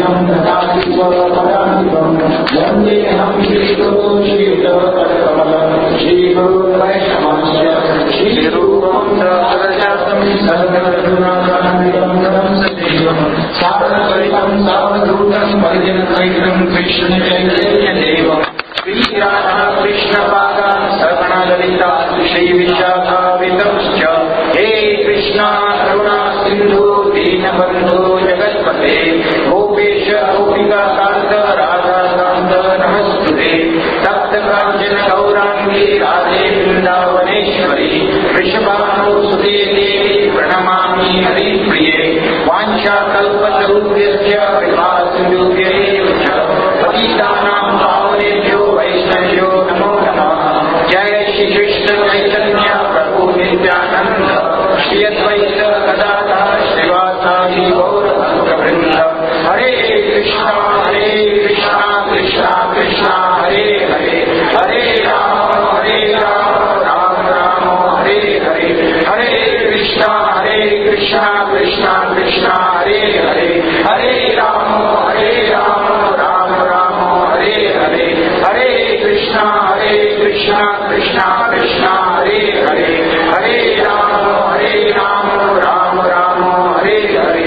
साम्यं ददाति स्वपदान्तिकं वन्देऽहं श्रीगुरुश्रीयुतपदकमलं श्रीगुरुवैष्णवस्य श्रीरूपं सहजातं सहगणरघुनाथान्वितं तं सजीवं सारद्वैतं सावधूतं परिजनसहितं कृष्णचैतन्यदेवम् श्रीराधा कृष्णपादान् सगणललिता श्रीविशाखावितंश्च हे कृष्णा करुणा सिन्धु दीनबन्धो जगत्पते गोपेश गोपिकान्त राधाकान्त नमस्तुते तप्तकाञ्चन गौराङ्गी राधे वृन्दावनेश्वरी वृषभानुसुते देवी प्रणमामि हरिप्रिये वाञ्छाकल्पतरुभ्यश्च कृपासिन्धुभ्यैव च पतितानां पावनेभ्यो वैष्णवेभ्यो नमो नमः। जय श्री कृष्ण चैतन्य प्रभु नित्यानंद श्री अद्वैत गदाधर श्रीवासादि गौर भक्तवृंद। हरे Krishna Krishna Krishna Hare Hare Hare Ram Ram Ram Hare Hare Hare Krishna Krishna Krishna Hare Hare Hare Ram Ram Ram Hare Hare Hare Krishna Krishna Krishna Hare Hare Hare Ram Ram Ram Hare Hare.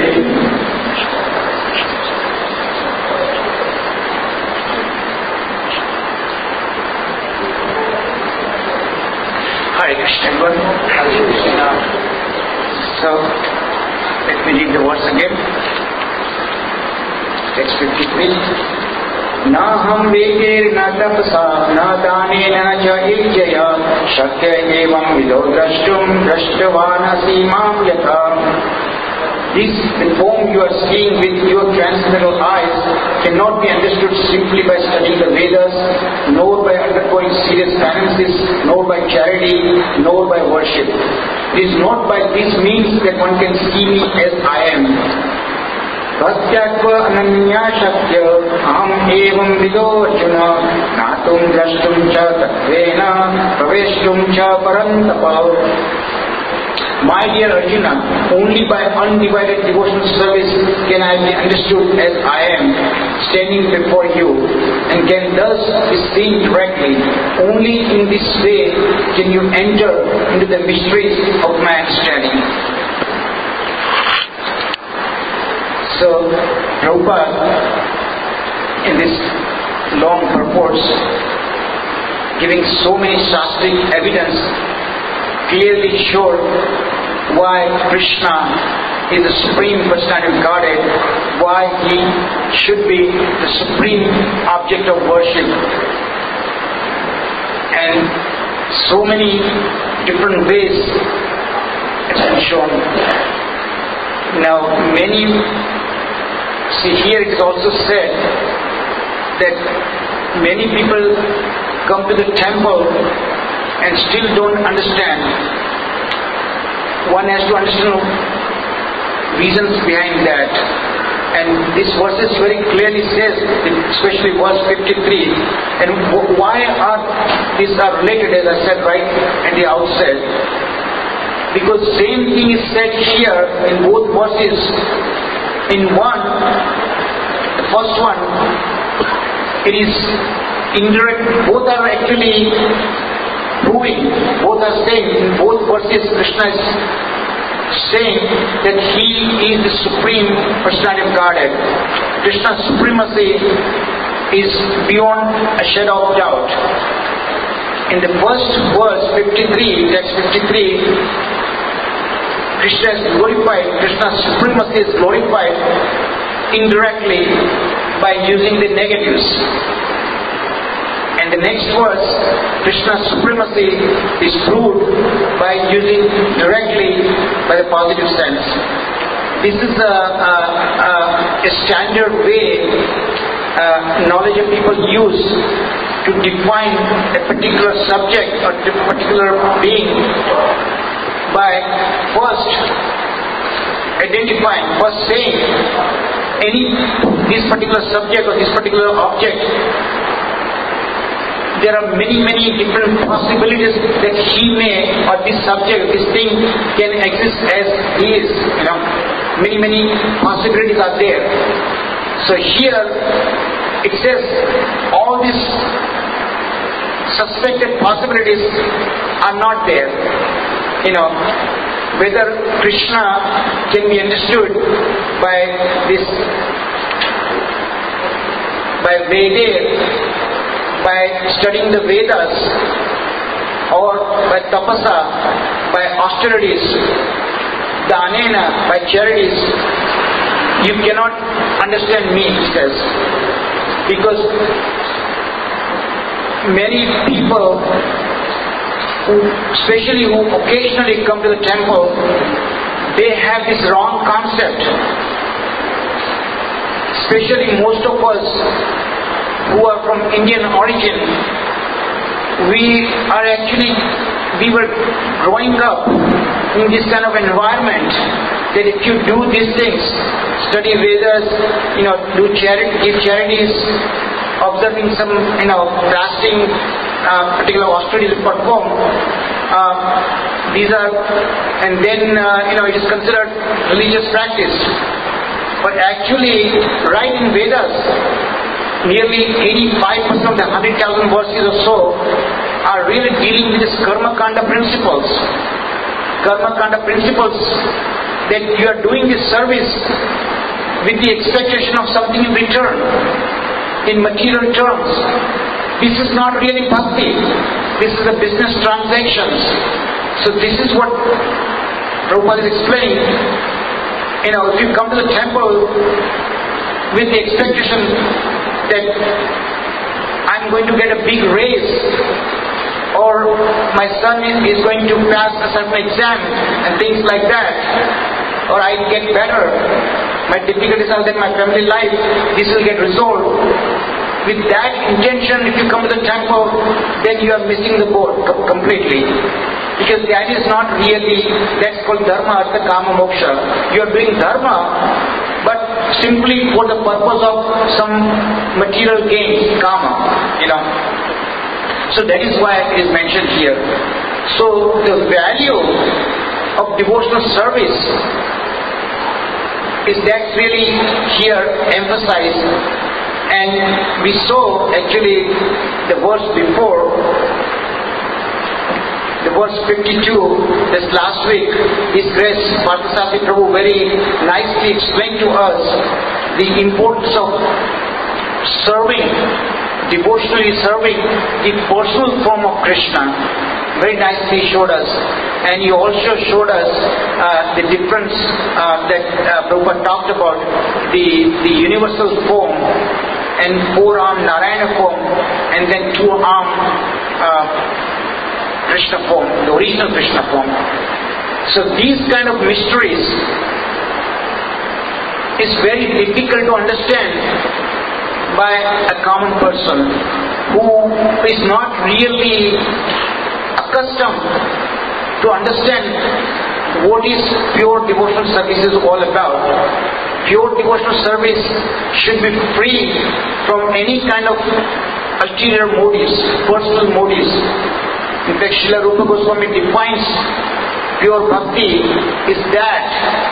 Hare Krishna everyone. Hare Krishna. So let me read the words again. Text 53. नाहं वेदेर्न तपसा न दानेन न च यज्ञया शक्य एवं विदो द्रष्टुं दृष्टवानसि मां यथा। This, the form you are seeing with your transcendental eyes, cannot be understood simply by studying the Vedas, nor by undergoing serious analysis, nor by charity, nor by worship. It is not by these means that one can see me as I am. भक्त्यात्व Ananya शक्य अहम एवं विदो अर्जुन ज्ञातुं द्रष्टुं च तत्त्वेन प्रवेष्टुं च परन्तप। My dear Arjuna, only by undivided devotional service can I be understood as I am, standing before you, and can thus be seen directly. Only in this way can you enter into the mysteries of my understanding. So, Prabhupada, in this long purports, giving so many shastric evidence, clearly showed why Krishna is the Supreme Personality of Godhead, why He should be the supreme object of worship. And so many different ways it's been shown. Now, see here it is also said that many people come to the temple and still don't understand. One has to understand reasons behind that. And this verses very clearly says, especially verse 53, and why these are related, as I said right at the outset. Because same thing is said here in both verses. In one, the first one, it is indirect, both are actually proving, both are saying, in both verses Krishna is saying that He is the Supreme Personality of Godhead. Krishna's supremacy is beyond a shadow of doubt. In the first verse, 53, text 53, Krishna is glorified, Krishna's supremacy is glorified indirectly by using the negatives. And the next verse, Krishna's supremacy is proved by using directly by the positive sense. This is a standard way knowledgeable people use to define a particular subject or a particular being by first identifying, first saying this particular subject or this particular object. There are many different possibilities that he may, or this subject, this thing can exist as he is. Many possibilities are there. So here it says all these suspected possibilities are not there. Whether Krishna can be understood by Veda, by studying the Vedas, or by tapasa, by austerities, danena, by charities, you cannot understand me, he says. Because many people, especially who occasionally come to the temple, they have this wrong concept. Especially most of us who are from Indian origin, we were growing up in this kind of environment that if you do these things, study Vedas, do give charities, observing some, fasting, particular austerities perform, and then, it is considered religious practice. But actually, right in Vedas, nearly 85% of the 100,000 verses or so are really dealing with these karma kanda principles. Karma kanda principles that you are doing this service with the expectation of something in return, in material terms. This is not really bhakti. This is a business transactions. So this is what Prabhupada is explaining. If you come to the temple with the expectation that I'm going to get a big raise, or my son is going to pass a certain exam and things like that, or I get better, my difficulties are in my family life, this will get resolved. With that intention, if you come to the temple, then you are missing the boat completely. Because that is not really, that's called dharma, artha, kama, moksha. You are doing dharma, but simply for the purpose of some material gain, kama, So that is why it is mentioned here. So the value of devotional service is that's really here emphasized. And we saw actually the verse before, the verse 52, this last week, His Grace Parthasarathy Prabhu very nicely explained to us the importance of serving, devotionally serving the personal form of Krishna. Very nicely showed us. And he also showed us the difference that Prabhupada talked about, the universal form and four-arm Narayana form, and then two-arm Krishna form, the original Krishna form. So these kind of mysteries is very difficult to understand by a common person who is not really accustomed to understand what is pure devotional service is all about. Pure devotional service should be free from any kind of ulterior motives, personal motives. In fact, Srila Rupa Goswami defines pure bhakti is that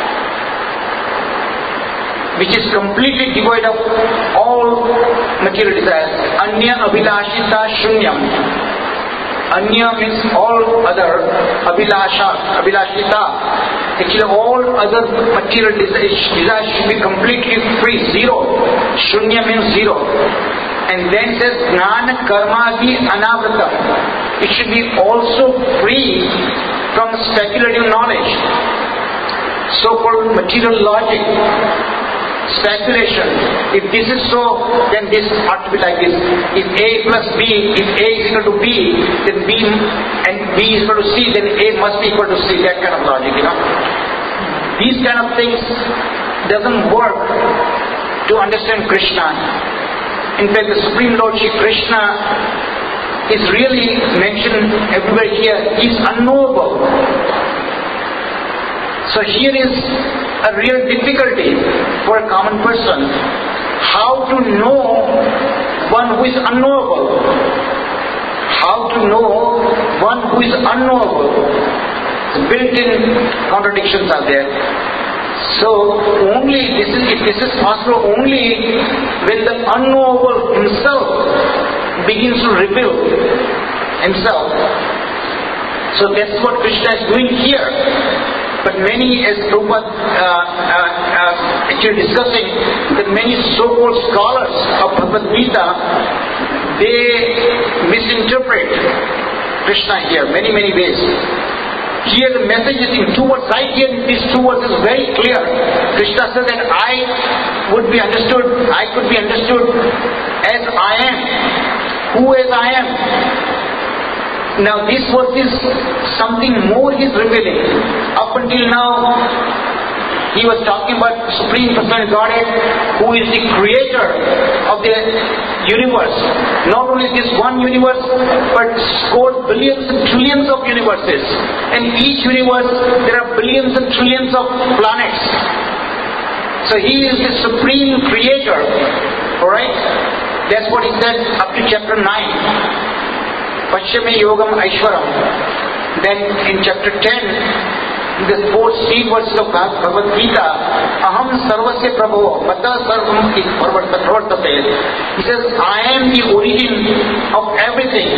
which is completely devoid of all material desires. Anya abhilashita shunyam. Anya means all other, abhilashita. Actually all other material desires should be completely free, zero. Shunya means zero. And then says Jnana Karmadi Anavratam. It should be also free from speculative knowledge, so-called material logic, speculation. If this is so, then this ought to be like this. If A plus B, if A is equal to B, then B and B is equal to C, then A must be equal to C. That kind of logic, These kind of things doesn't work to understand Krishna. In fact, the Supreme Lord Shri Krishna is really mentioned everywhere here. He is unknowable. So here is a real difficulty for a common person. How to know one who is unknowable? How to know one who is unknowable? Built-in contradictions are there. So only this is possible only when the unknowable himself begins to reveal himself. So that's what Krishna is doing here. But many, as Prabhupada actually discussing, that many so-called scholars of Bhagavad Gita, they misinterpret Krishna here many ways. Here the message is in two words. Right here in these two words is very clear. Krishna says that I could be understood as I am. Who as I am? Now this verse is something more he is revealing. Up until now, he was talking about Supreme Personal Godhead, who is the creator of the universe. Not only this one universe, but scores billions and trillions of universes. And each universe, there are billions and trillions of planets. So he is the supreme creator. Alright? That's what he said up to chapter 9. Pachyame Yogam Aishwaram. Then in chapter 10, in the 4th verse of Bhagavad Gita, Aham Sarvasya Prabho, Mata Sarvam Pravartate. He says, I am the origin of everything.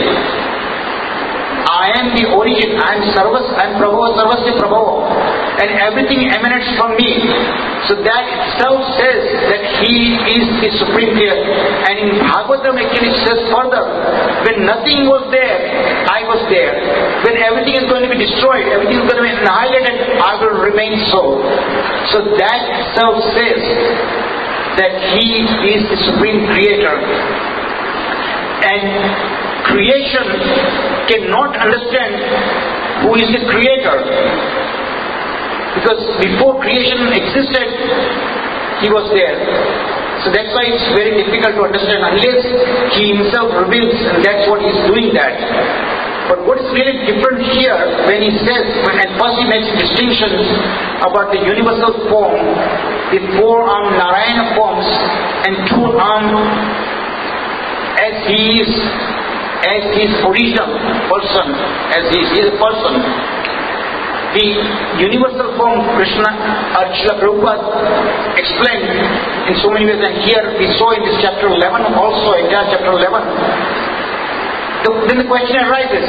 I am the origin. I am Prabho, Sarvasya Prabho. And everything emanates from me. So that itself says that he is the supreme creator. And in Bhagavatam actually it says further, when nothing was there, I was there. When everything is going to be destroyed, everything is going to be annihilated, I will remain so. So that itself says that he is the supreme creator. And creation cannot understand who is the creator. Because before creation existed, he was there. So that's why it's very difficult to understand unless he himself reveals, and that's what he's doing that. But what is really different here when he says, and first he makes a distinction about the universal form, the four-armed Narayana forms and two-armed as he is original person, as he is a person. The universal form Krishna, Srila Prabhupada explained in so many ways, and here we saw in this chapter 11 also, entire chapter 11. Then the question arises,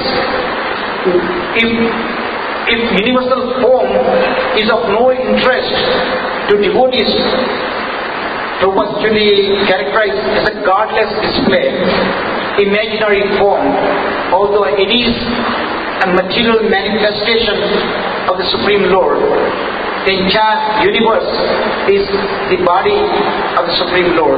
if universal form is of no interest to devotees, Prabhupada actually characterized as a godless display, imaginary form, although it is a material manifestation of the Supreme Lord. The entire universe is the body of the Supreme Lord.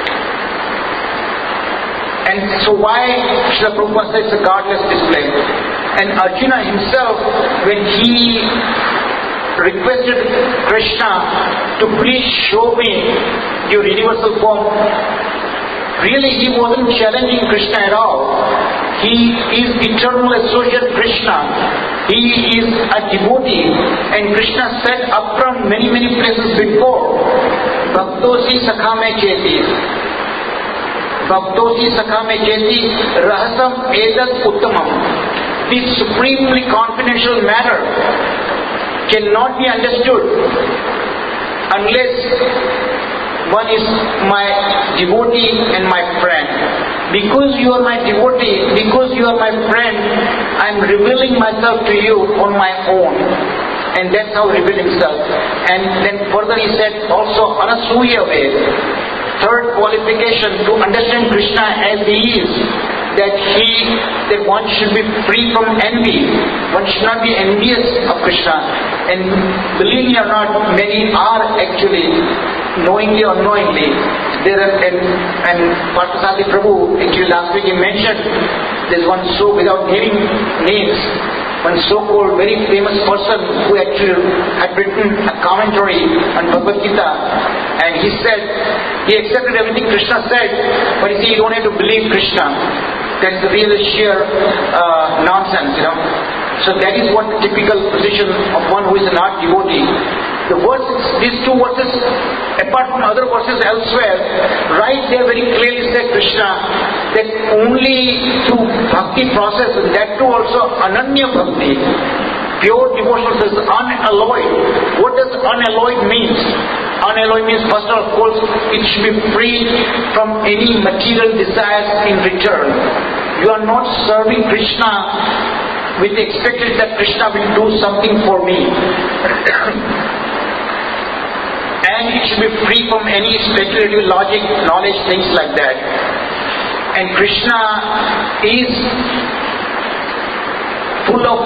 And so why Srila Prabhupada says it's a godless display? And Arjuna himself, when he requested Krishna to please show me your universal form, really he wasn't challenging Krishna at all. He is eternal associate Krishna. He is a devotee. And Krishna said upfront many places before, Bhaktosi Sakhame Cheti. Bhaktosi Sakhame Cheti Rahasam Edat Uttamam. This supremely confidential matter cannot be understood unless one is my devotee and my friend. Because you are my devotee, because you are my friend, I am revealing myself to you on my own. And that's how he revealed himself. And then further he said also Anasuya way. Third qualification to understand Krishna as he is, that one should be free from envy. One should not be envious of Krishna. And believe me or not, many are actually, knowingly or unknowingly. And Parthasarathy Prabhu, actually last week he mentioned, there's one so, without naming names, one so-called very famous person who actually had written a commentary on Bhagavad Gita, and he said, he accepted everything Krishna said, but he said, you don't have to believe Krishna. That's the real sheer nonsense, So that is what the typical position of one who is an art devotee. The verses, these two verses, apart from other verses elsewhere, right there very clearly said Krishna that only through bhakti process, and that too also ananya bhakti, Pure devotional is unalloyed. What does unalloyed mean? Unalloyed means, first of course, it should be free from any material desires in return. You are not serving Krishna with the expectation that Krishna will do something for me. And it should be free from any speculative logic, knowledge, things like that. And Krishna is full of,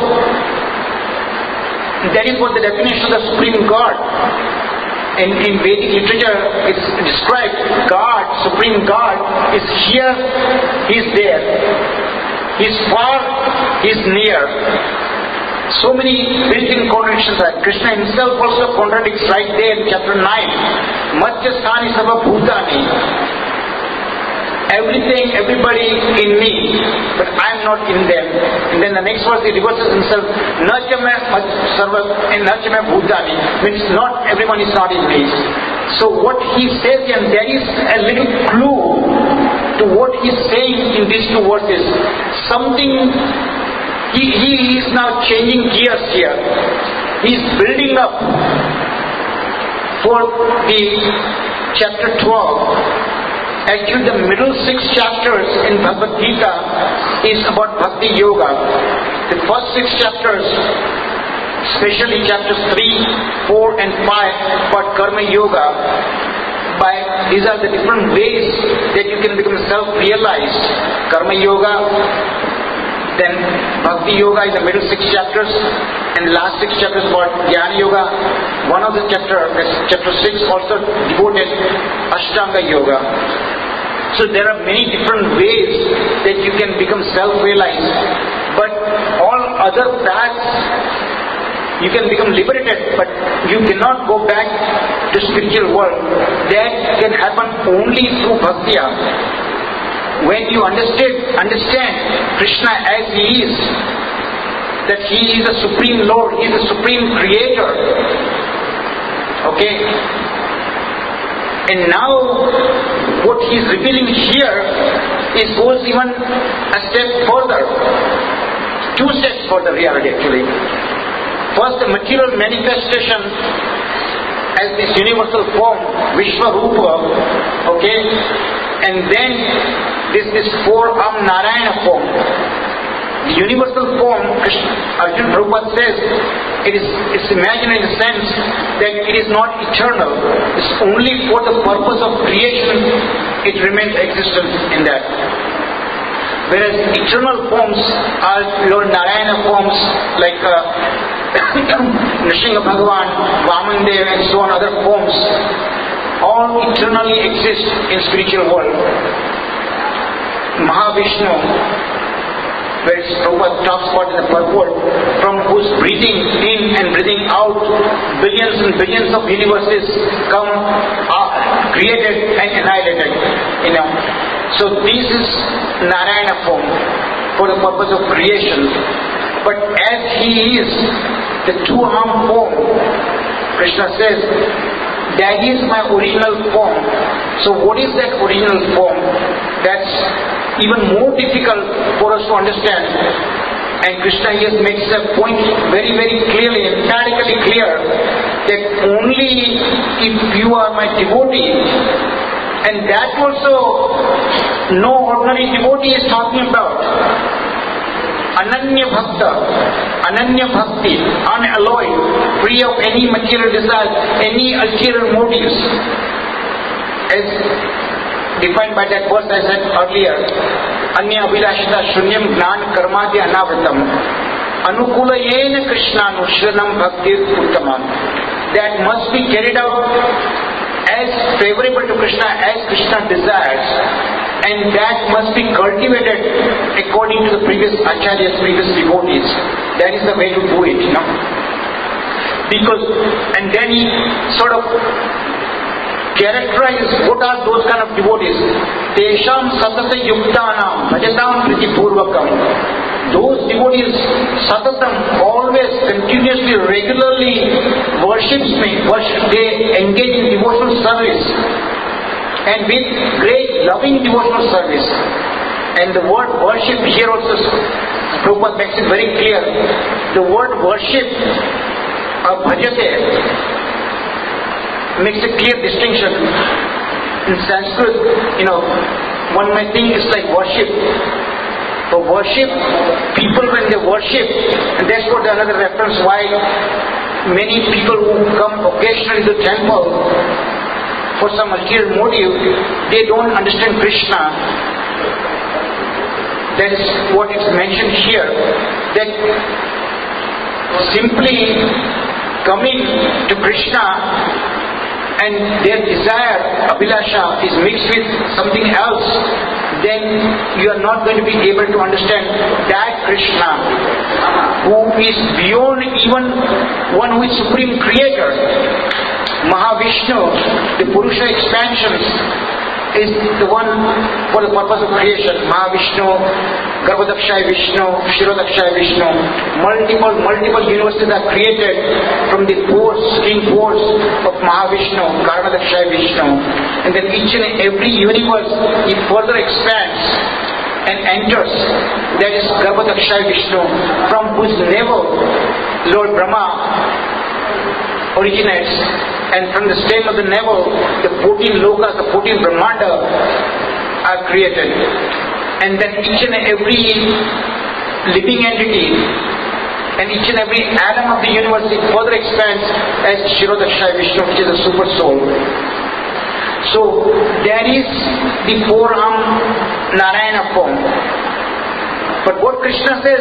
that is what the definition of the Supreme God. In Vedic literature, it's described God, Supreme God, is here, He is there. He is far, He is near. So many built-in contradictions are. Krishna himself also contradicts right there in chapter 9. Madhyasthani Sabha Bhutani. Everything, everybody in me, but I am not in them. And then the next verse he reverses himself. Nachame Bhutani means not everyone is not in me. So what he says, and there is a little clue to what he is saying in these two verses. Something, he is now changing gears here. He is building up for the chapter 12. Actually, the middle 6 chapters in Bhagavad Gita is about Bhakti Yoga. The first 6 chapters, especially chapters 3, 4 and 5 about Karma Yoga, these are the different ways that you can become self-realized. Karma Yoga, then Bhakti Yoga is the middle 6 chapters, and last 6 chapters about Jnana Yoga. One of the chapter 6 also devoted Ashtanga Yoga. So there are many different ways that you can become self-realized, but all other paths you can become liberated, but you cannot go back to spiritual world. That can happen only through bhaktiya. When you understand Krishna as He is, that He is the Supreme Lord, He is the Supreme Creator. Okay? And now, what He is revealing here goes even a step further. 2 steps further reality actually. First, the material manifestation as this universal form, Vishwarupa, okay? And then this 4-arm Narayana form. The universal form, Arjuna Prabhupada says, it's imaginary in the sense that it is not eternal. It's only for the purpose of creation it remains existent in that. Whereas eternal forms are Lord Narayana forms like Nrsimha Bhagavan, Vaman Dev and so on, other forms, all eternally exist in spiritual world. Mahavishnu, where Prabhupada talks about in the purport, from whose breathing in and breathing out, billions and billions of universes come, are created and annihilated. So this is Narayana form for the purpose of creation. But as He is the 2-arm form, Krishna says, that is my original form. So what is that original form? That's even more difficult for us to understand. And Krishna here makes a point very, very clearly, emphatically clear, that only if you are my devotee, and that also no ordinary devotee is talking about. Ananya Bhakta, Ananya Bhakti, unalloyed, free of any material desire, any ulterior motives. As defined by that verse I said earlier, Anya Abhilashita Shunyam Gnan Karmadi Anavratam Anukula Yena Krishna Nushranam Bhakti Uttamam. That must be carried out as favorable to Krishna as Krishna desires, and that must be cultivated according to the previous acharyas, previous devotees. That is the way to do it, Because, and then he sort of characterize what are those kind of devotees. Tesham satata yuktanam bhajatam pritipurvakam. Those devotees satatam, always, continuously, regularly worships me. They engage in devotional service, and with great loving devotional service. And the word worship here also Prabhupada makes it very clear. The word worship, bhajate, makes a clear distinction. In Sanskrit, one may think it's like worship. For worship, people when they worship, and that's what another reference why many people who come occasionally to the temple for some ulterior motive, they don't understand Krishna. That is what is mentioned here. That simply coming to Krishna and their desire, abhilasha, is mixed with something else, then you are not going to be able to understand that Krishna who is beyond even one who is Supreme Creator. Mahavishnu, the Purusha expansions, is the one for the purpose of creation. Mahavishnu, Garbhodakshaya Vishnu, Shirodakshaya Vishnu. Multiple universes are created from the string pores of Mahavishnu, Karanadakshaya Vishnu. And then each and every universe, it further expands and enters. That is Garbhodakshaya Vishnu, from whose navel Lord Brahma originates. And from the stem of the navel, the 14 lokas, the 14 Brahmanda are created. And then each and every living entity and each and every atom of the universe, it further expands as Shirodakshaya Vishnu, which is the super soul. So there is the four-arm Narayana form. But what Krishna says,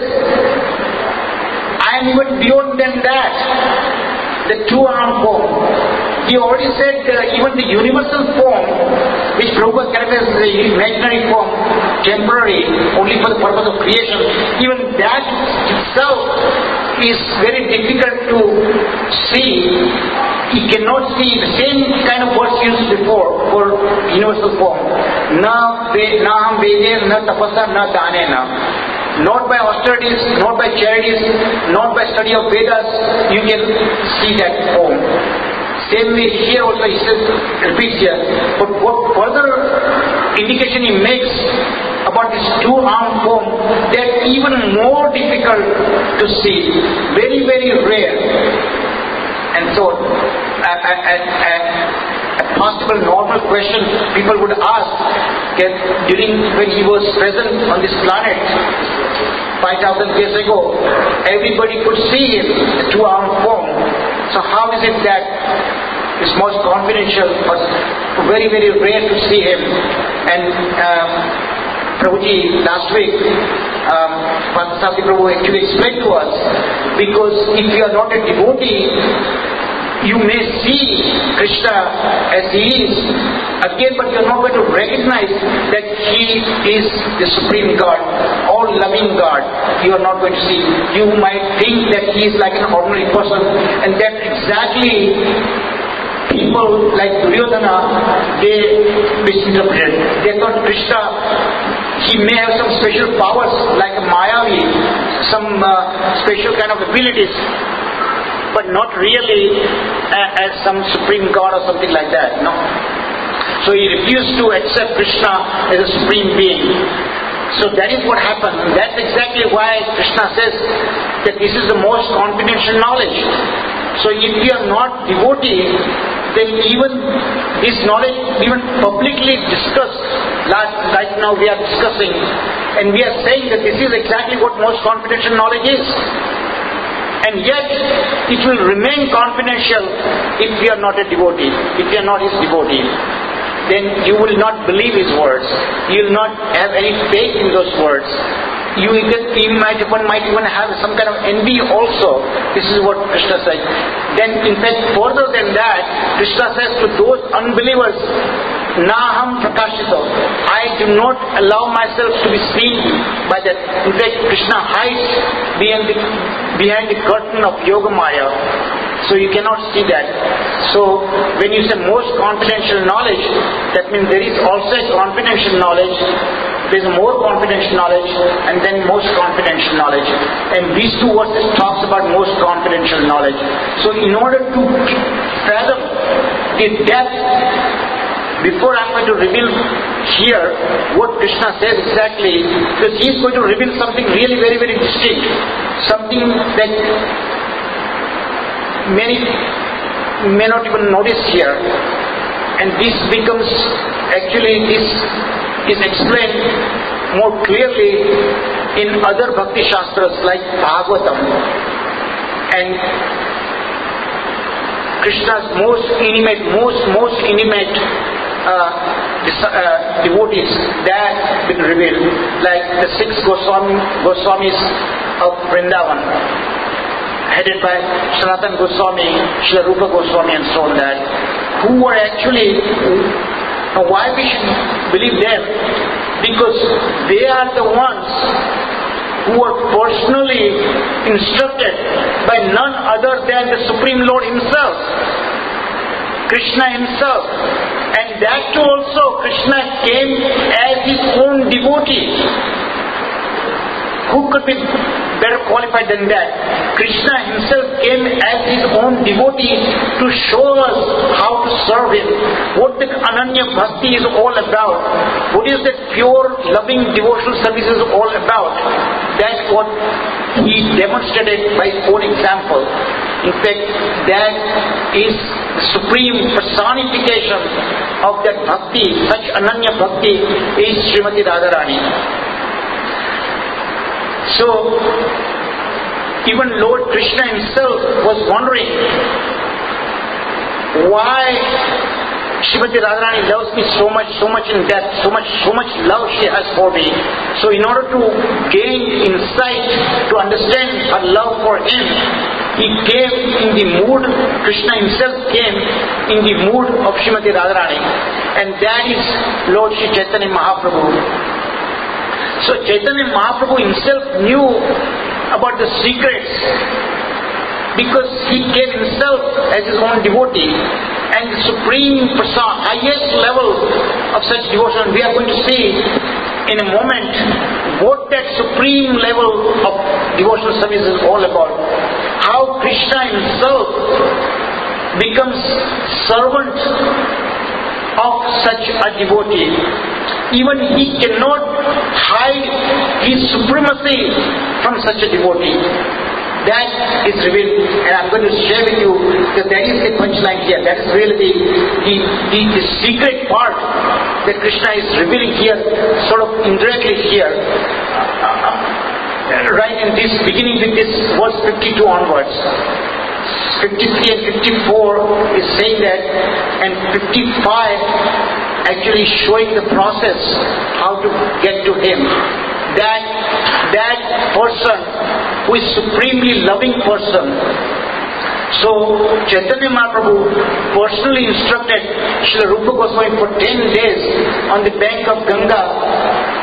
I am even beyond than that. The two-arm form. He already said even the universal form, which Prabhupada characterizes as the imaginary form, temporary, only for the purpose of creation, even that itself is very difficult to see. He cannot see the same kind of words used before for universal form. Na ham vede, na tapasa, na danena. Not by austerities, not by charities, not by study of Vedas, you can see that form. Same way here also he says, repeats here. But what further indication he makes about this two-armed form, they're even more difficult to see. Very, very rare. And so, a possible normal question people would ask during when he was present on this planet 5,000 years ago, everybody could see him, the two-armed form. So how is it that it's most confidential or very, very rare to see him? And Prabhuji last week, Parthasarathi Prabhu actually explained to us, because if you are not a devotee, you may see Krishna as he is again, but you are not going to recognize that he is the Supreme God, all-loving God. You are not going to see. You might think that he is like an ordinary person, and that exactly people like Duryodhana, they misinterpreted. They thought Krishna, he may have some special powers like a Mayavi, some special kind of abilities, but not really as some supreme God or something like that, no. So he refused to accept Krishna as a supreme being. So that is what happened. That's exactly why Krishna says that this is the most confidential knowledge. So if you are not devotee, then even this knowledge, even publicly discussed, right now we are discussing, and we are saying that this is exactly what most confidential knowledge is. And yet, it will remain confidential if you are not a devotee, if you are not his devotee. Then you will not believe his words. You will not have any faith in those words. One might even have some kind of envy also. This is what Krishna said. Then in fact, further than that, Krishna says to those unbelievers, Naham prakashito. I do not allow myself to be seen by that. In fact, Krishna hides behind the curtain of Yoga Maya. So you cannot see that. So when you say most confidential knowledge, that means there is also a confidential knowledge. There is more confidential knowledge and then most confidential knowledge. And these two verses talks about most confidential knowledge. So in order to fathom the depth, before I'm going to reveal here what Krishna says exactly, because he is going to reveal something really very, very distinct, something that many may not even notice here. And this becomes, actually this is explained more clearly in other Bhakti Shastras like Bhagavatam. And Krishna's most intimate devotees that been revealed, like the 6 Goswamis of Vrindavan, headed by Sanatana Goswami, Srila Rupa Goswami and so on, that who were actually, why we should believe them? Because they are the ones who were personally instructed by none other than the Supreme Lord Himself, Krishna Himself. And that too also, Krishna came as His own devotee. Who could be better qualified than that? Krishna Himself came as His own devotee to show us how to serve Him, what the Ananya Bhakti is all about, what is that pure loving devotional service is all about. That's what He demonstrated by His own example. In fact, that is the supreme personification of that Bhakti, such Ananya Bhakti is Srimati Radharani. So, even Lord Krishna Himself was wondering why Srimati Radharani loves me so much in depth, so much love she has for me. So in order to gain insight, to understand her love for Him, He came in the mood, Krishna Himself came in the mood of Srimati Radharani. And that is Lord Sri Chaitanya Mahaprabhu. So Chaitanya Mahaprabhu Himself knew about the secrets, because He came Himself as His own devotee, and the supreme person, highest level of such devotion. We are going to see in a moment what that supreme level of devotional service is all about. How Krishna Himself becomes servant of such a devotee. Even he cannot hide his supremacy from such a devotee. That is revealed, and I'm going to share with you that that is the punchline here. That is really the secret part that Krishna is revealing here, sort of indirectly here. Right in this, beginning with this verse 52 onwards. 53 and 54 is saying that, and 55 actually showing the process how to get to Him. That person who is supremely loving person. So Chaitanya Mahaprabhu personally instructed Srila Rupa Goswami for 10 days on the bank of Ganga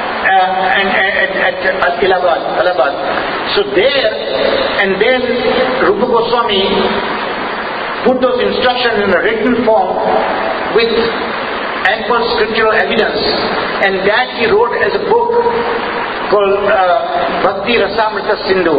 at Allahabad. So there, and then Rupa Goswami put those instructions in a written form with ample scriptural evidence, and that he wrote as a book called Bhakti Rasamrita Sindhu.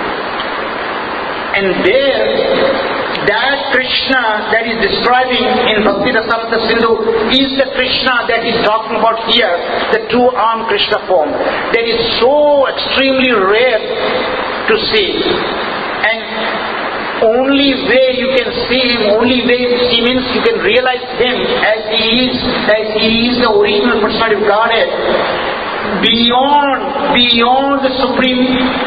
And there, that Krishna that is describing in Bhakti Rasamrita Sindhu is the Krishna that is talking about here, the two-armed Krishna form. That is so extremely rare to see. And only way you can see Him, only way He means you can realize Him as He is the original personality of Godhead. Beyond the Supreme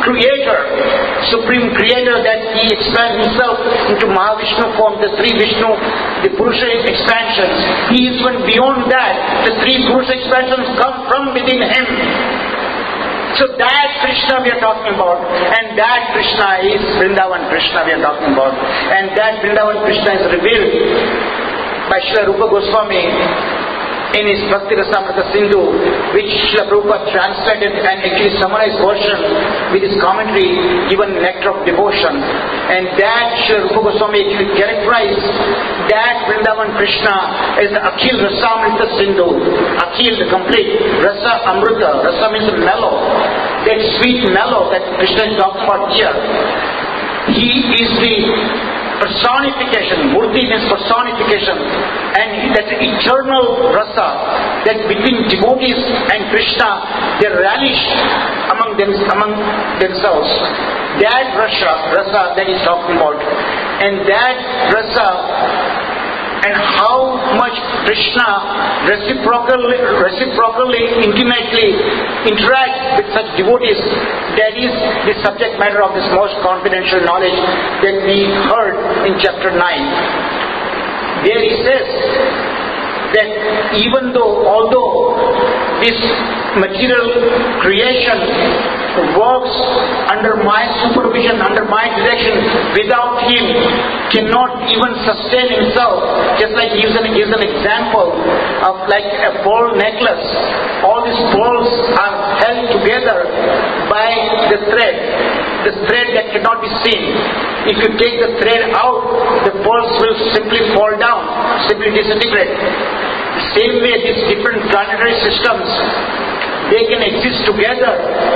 Creator that He expands Himself into Mahavishnu form, the three Vishnu, the Purusha expansions. He is one beyond that. The three Purusha expansions come from within Him. So that Krishna we are talking about, and that Krishna is Vrindavan Krishna we are talking about, and that Vrindavan Krishna is revealed by Srila Rupa Goswami in his Bhakti Rasamrita Sindhu, which Srila Prabhupada translated and actually summarized version with his commentary given Nectar of Devotion. And that Srila Rupa Goswami actually characterized that Vrindavan Krishna as the Akhil Rasamrita Sindhu. Akhil, the complete. Rasa Amrita. Rasa means mellow. That sweet mellow that Krishna is talking about here. He is the personification. Murti means personification. And that eternal rasa, that between devotees and Krishna, they relish among themselves. That rasa that he's talking about. And that rasa, and how much Krishna reciprocally, intimately interacts with such devotees, that is the subject matter of this most confidential knowledge that we heard in chapter 9. There he says that although this material creation works under my supervision, under my direction, without him cannot even sustain himself. Just like he gives an example of like a pearl necklace. All these pearls are held together by the thread that cannot be seen. If you take the thread out, the pearls will simply fall down, simply disintegrate. The same way these different planetary systems, they can exist together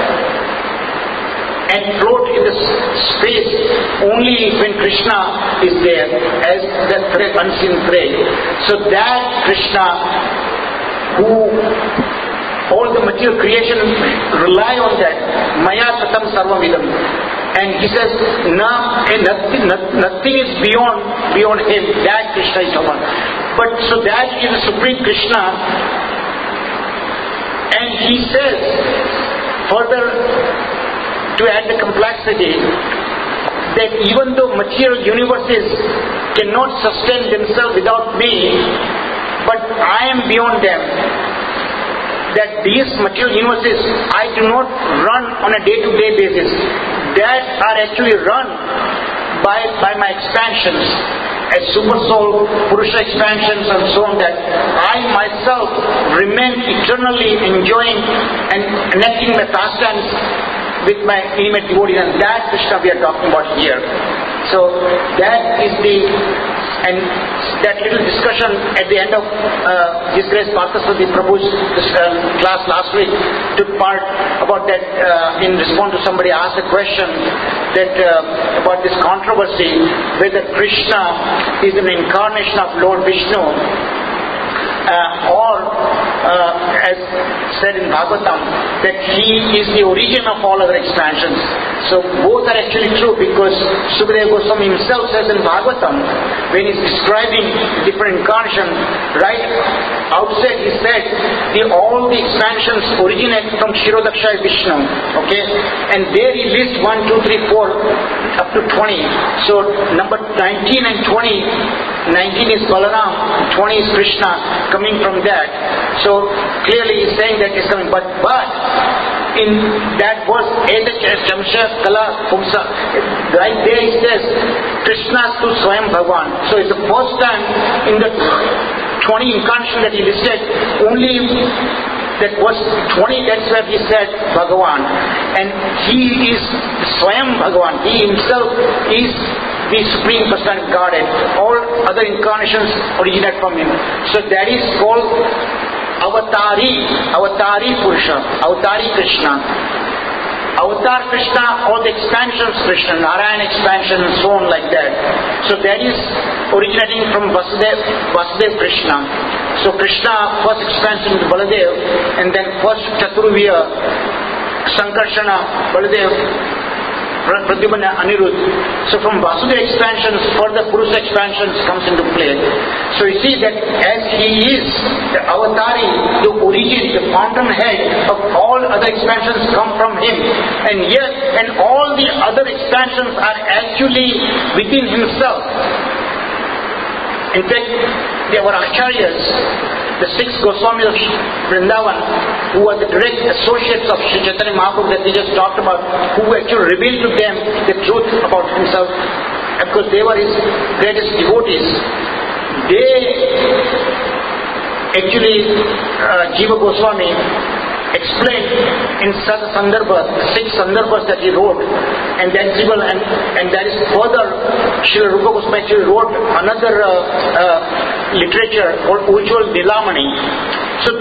and float in the space only when Krishna is there as the thread, unseen thread. So that Krishna, who all the material creation rely on that, Maya Tatam Sarvamidam. And he says, nothing is beyond him. That Krishna is Bhagavan. But so that is the Supreme Krishna. And he says, further to add the complexity, that even though material universes cannot sustain themselves without me, but I am beyond them. That these material universes I do not run on a day-to-day basis. That are actually run by my expansions, as super soul, Purusha expansions and so on, that I myself remain eternally enjoying and connecting my pastimes with my intimate devotees, and that Krishna we are talking about here. So that is and that little discussion at the end of His Grace Parthaswati Prabhu's class last week took part about that in response to somebody asked a question that about this controversy whether Krishna is an incarnation of Lord Vishnu or as said in Bhagavatam, that he is the origin of all other expansions. So both are actually true, because Sukadeva Goswami himself says in Bhagavatam, when he's describing different incarnations, right outset he said all the expansions originate from Kshirodakshaya Vishnu. Okay, and there he lists 1, 2, 3, 4 up to 20. So number 19 and 20, 19 is Balaram, 20 is Krishna, coming from that. So clearly he's saying that he's coming, but in that verse, Kala Pumsa, right there he says Krishna tu Swayam Bhagavan. So it's the first time in the 20 incarnation that he listed, only that was 20, that's where he said Bhagavan. And he is Swayam Bhagavan. He himself is the Supreme Personality of Godhead. All other incarnations originate from him. So that is called Avatari Purusha, Avatari Krishna. Avatar Krishna, all the expansions Krishna, Narayan expansion and so on like that. So that is originating from Vasudev Krishna. So Krishna first expansion to Baladev, and then first Chaturviya, Sankarshana, Baladev, Pradyumna, Anirudh. So from Vasudeva expansions, further Purusha expansions comes into play. So you see that as he is the Avatari, the origin, the fountainhead of all other expansions come from him. And all the other expansions are actually within himself. In fact, there were acharyas, the 6 Goswamis of Vrindavan, who were the direct associates of Sri Chaitanya Mahaprabhu that we just talked about, who actually revealed to them the truth about himself, because they were his greatest devotees. They actually, Jiva Goswami explained in Sat Sandarbha, 6 Sandarbhas that he wrote, and that is further, Srila Rupa Goswami actually wrote another literature called Ujjwal Nilamani. So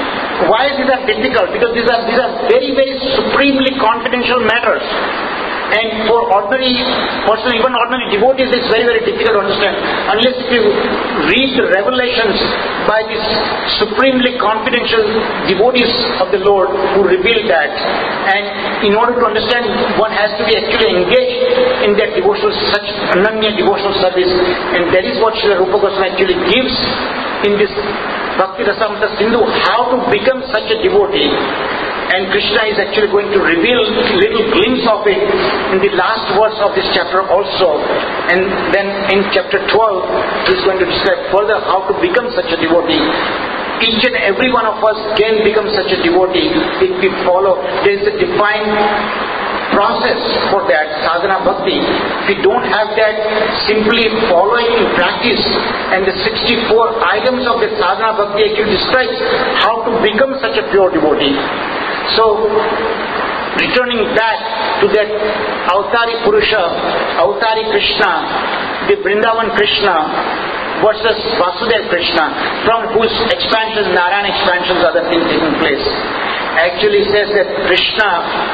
why these are difficult? Because these are very, very supremely confidential matters. And for ordinary person, even ordinary devotees, it's very, very difficult to understand. Unless if you read the revelations by these supremely confidential devotees of the Lord who revealed that. And in order to understand, one has to be actually engaged in that devotional, such ananya devotional service. And that is what Srila Rupa Goswami actually gives in this Bhakti Rasamrita Sindhu, how to become such a devotee. And Krishna is actually going to reveal a little glimpse of it in the last verse of this chapter also. And then in chapter 12, he is going to describe further how to become such a devotee. Each and every one of us can become such a devotee if we follow. There is a defined process for that, sadhana bhakti. If we don't have that, simply following in practice, and the 64 items of the sadhana bhakti actually describes how to become such a pure devotee. So, returning back to that Avatari Purusha, Avatari Krishna, the Vrindavan Krishna versus Vasudeva Krishna, from whose expansions, Narayana expansions, other things taking place. Actually says that Krishna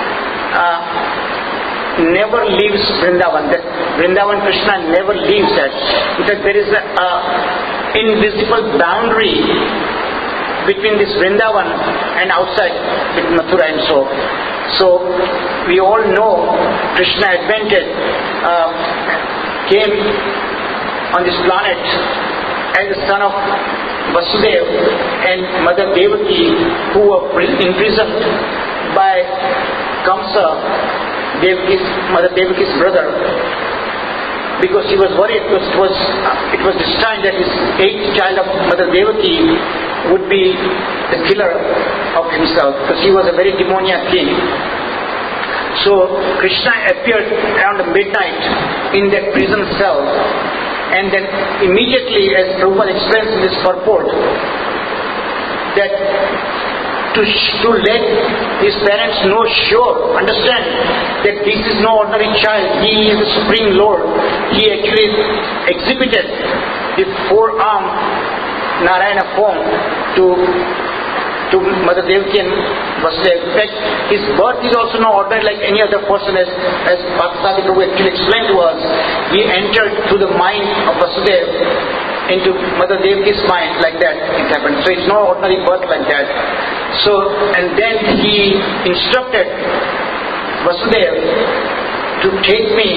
never leaves Vrindavan. That Vrindavan Krishna never leaves that. In fact, there is an invisible boundary between this Vrindavan and outside with Mathura and so. So we all know Krishna advented, came on this planet as the son of Vasudeva and Mother Devaki, who were imprisoned by Kamsa, Mother Devaki's brother, because he was worried because it was destined that his 8th child of Mother Devaki would be the killer of himself, because he was a very demoniac king. So Krishna appeared around midnight in that prison cell, and then immediately, as Prabhupada explains in this purport, that to let his parents know, understand that this is no ordinary child, he is the Supreme Lord. He actually exhibited the 4-armed Narayana form to Mother Devaki and Vasudeva. In fact, his birth is also no ordinary like any other person, as Bhaktisiddhanta Prabhu actually explained to us. He entered through the mind of Vasudeva into Mother Devaki's mind, like that it happened. So it's no ordinary birth like that. So, and then he instructed Vasudeva to take me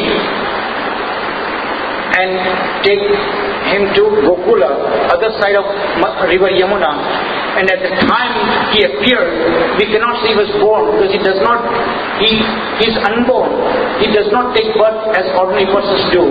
and take him to Gokula, other side of river Yamuna. And at the time he appeared, we cannot say he was born, because he is unborn. He does not take birth as ordinary persons do,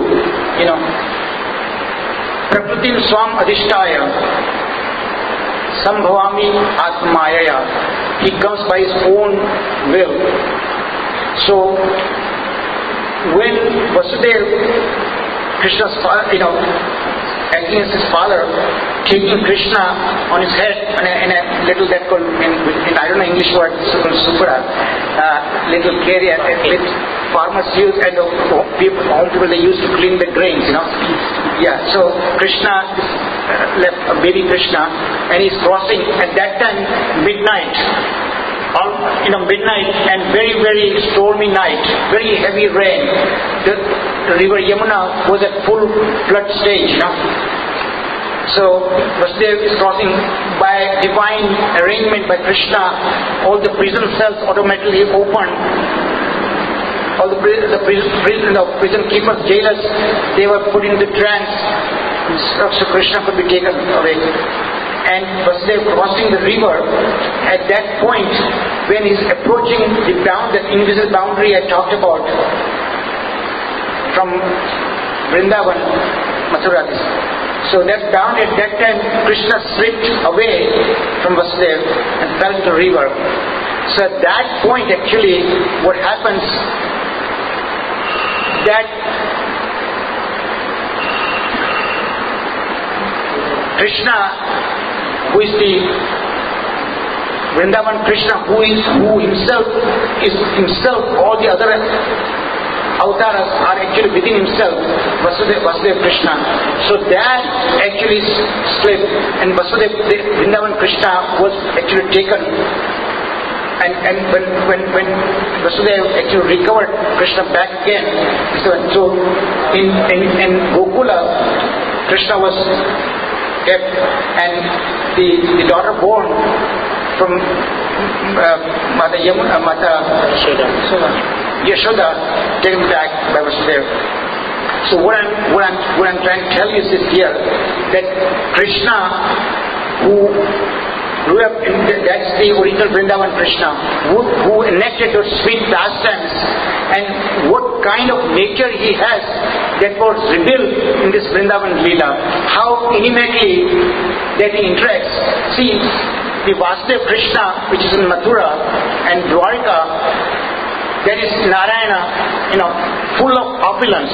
Prakritim swam adhishtaya sambhavami atmayaya. He comes by his own will. So when Vasudeva, Krishna's father, acting as his father, taking Krishna on his head in a little, that called in I don't know English word, supra, little carrier, farmers use, and home people they used to clean the grains, Yeah, so Krishna left baby Krishna, and he's crossing at that time midnight. Midnight and very, very stormy night, very heavy rain. The river Yamuna was at full flood stage, So Vasudeva is crossing by divine arrangement by Krishna. All the prison cells automatically opened. All the prison keepers, jailers, they were put into trance, so Krishna could be taken away. And Vasudeva crossing the river, at that point when he's approaching that invisible boundary I talked about from Vrindavan, Mathura. So that boundary, at that time Krishna slipped away from Vasudeva and fell into the river. So at that point actually what happens, that Krishna, who is the Vrindavan Krishna, who himself is himself, all the other avatars are actually within himself, Vasudeva Krishna. So that actually slipped, and Vrindavan Krishna was actually taken and when Vasudeva actually recovered Krishna back again, so in Gokula, Krishna was kept, and the daughter born from Mata Yashoda taken back by Vasudeva. So what I'm trying to tell you is here that Krishna, who grew up in that's the original Vrindavan Krishna, who enacted those sweet pastimes, and what kind of nature he has that was revealed in this Vrindavan Leela, how intimately that he interacts. See, the Vasudeva Krishna, which is in Mathura and Dwarka, that is Narayana, full of opulence,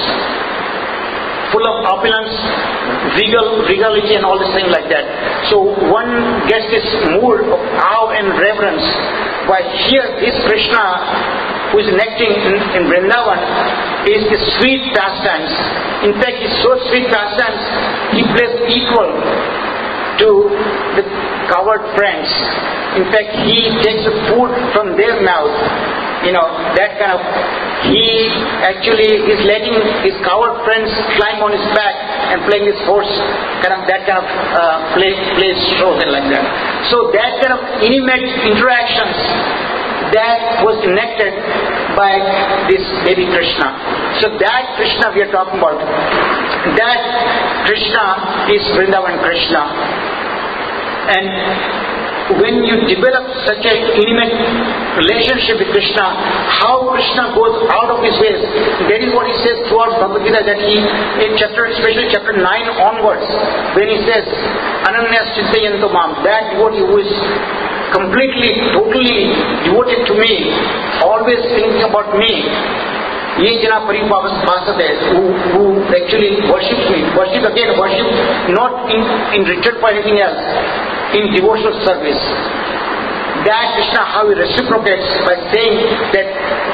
regality and all this thing like that. So one gets this mood of awe and reverence. While here, this Krishna who is enacting in Vrindavan is the sweet pastimes. In fact, he's so sweet pastimes, he plays equal to the coward friends. In fact, he takes the food from their mouth. That kind of, he actually is letting his coward friends climb on his back and playing his horse, that kind of plays shows and like that. So that kind of intimate interactions that was enacted by this baby Krishna. So that Krishna we are talking about, that Krishna is Vrindavan Krishna. And when you develop such an intimate relationship with Krishna, how Krishna goes out of his ways, that is what he says throughout Bhagavad Gita, that he, especially chapter 9 onwards, when he says, Ananyas Chintayanto Mam, that devotee who is completely, totally devoted to me, always thinking about me, Ye jana paripavasate, who actually worships me, worship not in return for anything else, in devotional service. That Krishna, how he reciprocates by saying that,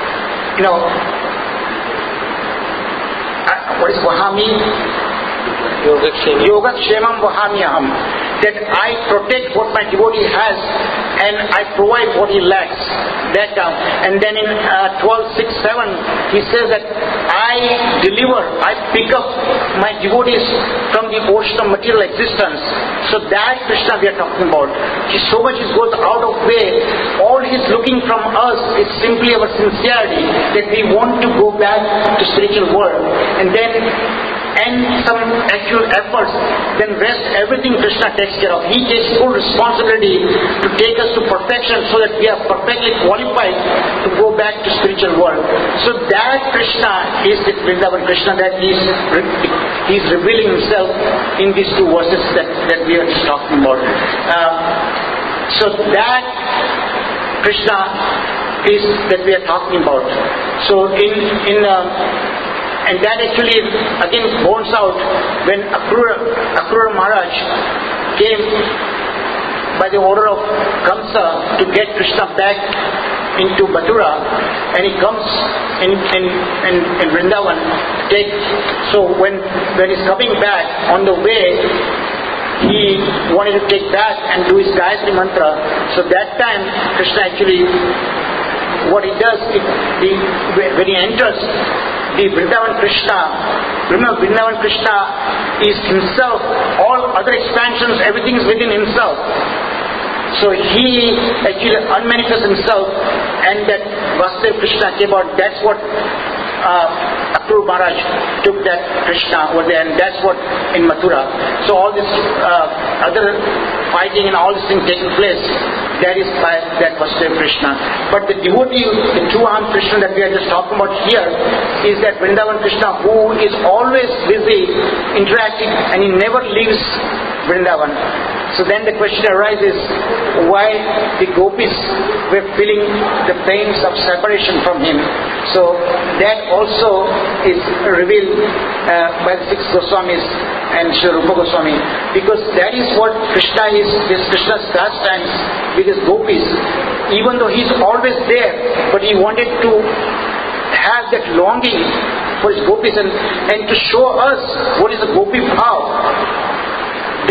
what is Vahami? Yogatshemam Vahamyaham. That I protect what my devotee has and I provide what he lacks. That term. And then in 12.6.7 he says that I pick up my devotees from the ocean of material existence. So that Krishna we are talking about. He so much goes out of way. All he's looking from us is simply our sincerity, that we want to go back to spiritual world. And some actual efforts, then rest everything Krishna takes care of. He takes full responsibility to take us to perfection so that we are perfectly qualified to go back to spiritual world. So that Krishna is the Vrindavan Krishna, that he's revealing himself in these two verses that we are just talking about. So that Krishna is that we are talking about. So and that actually again borns out when Akrura Maharaj came by the order of Kamsa to get Krishna back into Mathura, and he comes in Vrindavan. So when he's coming back, on the way he wanted to take back and do his Gayatri mantra. So that time Krishna actually, what he does, when he enters the Vrindavan Krishna, remember Vrindavan Krishna is himself, all other expansions, everything is within himself. So he actually unmanifests himself, and that Vasudeva Krishna came out. That's what Akrura Maharaj took that Krishna over there, and that's what in Mathura. So all this other fighting and all these things taking place, that is by that Vasudeva Krishna. But the devotee, the two-armed Krishna that we are just talking about here, is that Vrindavan Krishna who is always busy interacting, and he never leaves Vrindavan. So then the question arises, why the gopis were feeling the pains of separation from him. So that also is revealed by the six Goswamis and Sri Rupa Goswami, because that is what Krishna is, this Krishna's pastimes with his gopis. Even though he's always there, but he wanted to have that longing for his gopis and to show us what is a gopi bhav.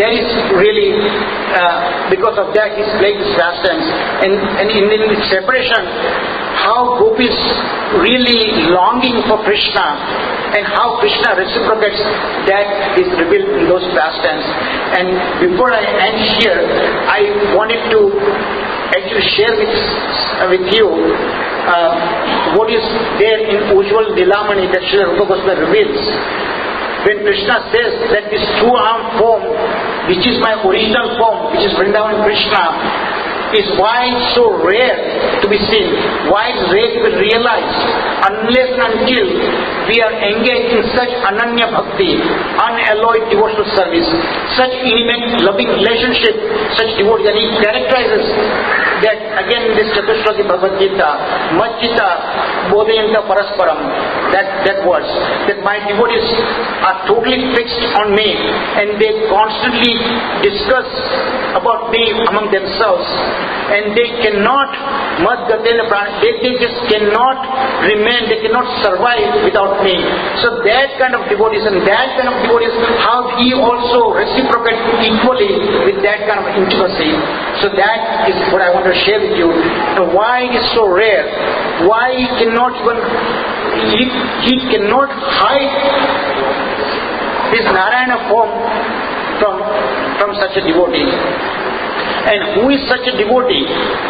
that is really, because of that he's playing this pastimes. And in the separation, how Gopis really longing for Krishna and how Krishna reciprocates that is revealed in those pastimes. And before I end here, I wanted to actually share with you what is there in Ujjwal Nilamani that Srila Rupa Goswami reveals. When Krishna says that this two-armed form, which is my original form, which is Vrindavan Krishna, is why it's so rare to be seen, why it's rare to be realized, unless and until we are engaged in such ananya bhakti, unalloyed devotional service, such intimate loving relationship, such devotee. And he characterizes that again in this Chatushlaki Bhagavad Gita, Majjita Bodhayanta Parasparam, that words, that my devotees are totally fixed on me and they constantly discuss about me among themselves. And they cannot, they just cannot remain, they cannot survive without me. So that kind of devotees, and that kind of devotees, how he also reciprocates equally with that kind of intimacy. So that is what I want to share with you. And why it is so rare, why he cannot even, he cannot hide this Narayana form from such a devotee. And who is such a devotee?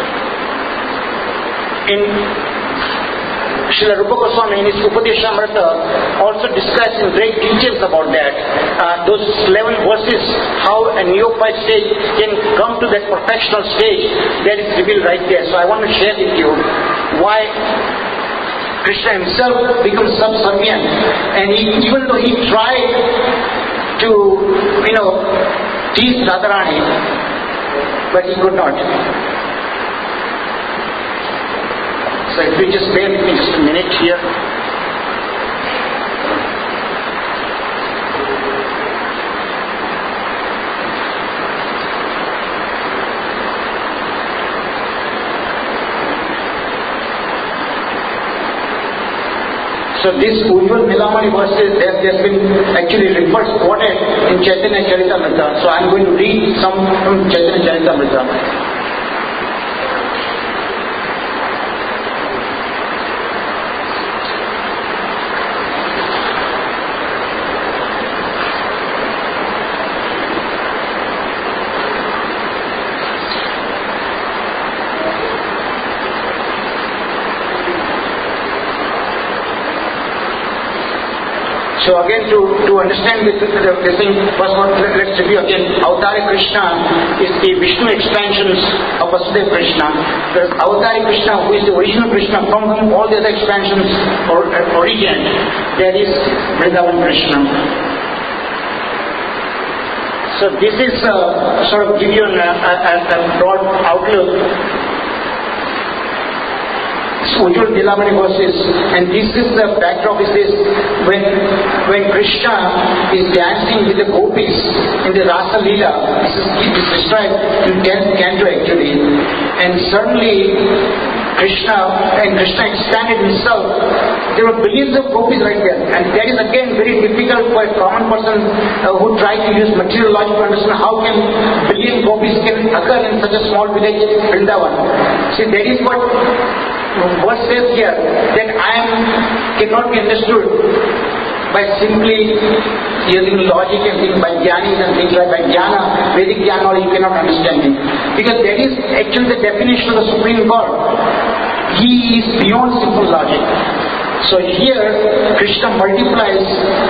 In Srila Rupa Goswami in his Upadeshamrita also describes in great details about that. Those 11 verses, how a neophyte stage can come to that perfectional stage, that is revealed right there. So I want to share with you why Krishna himself becomes subservient. And even though he tried to, tease Radharani, but he could not. So if you just bear with me just a minute here. So this Ujjwal Nilamani verses, they have been actually quoted in Chaitanya Charitamrita. So I am going to read some from Chaitanya Charitamrita. So again, to understand this thing, first one, let's review again. Avatari Krishna is the Vishnu expansions of Vasudeva Krishna. Whereas Avatari Krishna, who is the original Krishna, from whom all the other expansions originate, that is Vrindavan Krishna. So this is sort of give you a broad outlook. Ujjwal Nilamani verses, and this is the backdrop is this, when Krishna is dancing with the gopis in the Rasa Leela, this is described in 10th canto actually, and suddenly Krishna expanded himself. There were billions of gopis right there, and that is again very difficult for a common person who tries to use material logic to understand how can billion gopis can occur in such a small village, Vrindavan. See, that is what verse says here, that cannot be understood by simply using logic and things, by jnanis and things like by jnana, Vedic jnana, or you cannot understand it. Because that is actually the definition of the Supreme God. He is beyond simple logic. So here, Krishna multiplies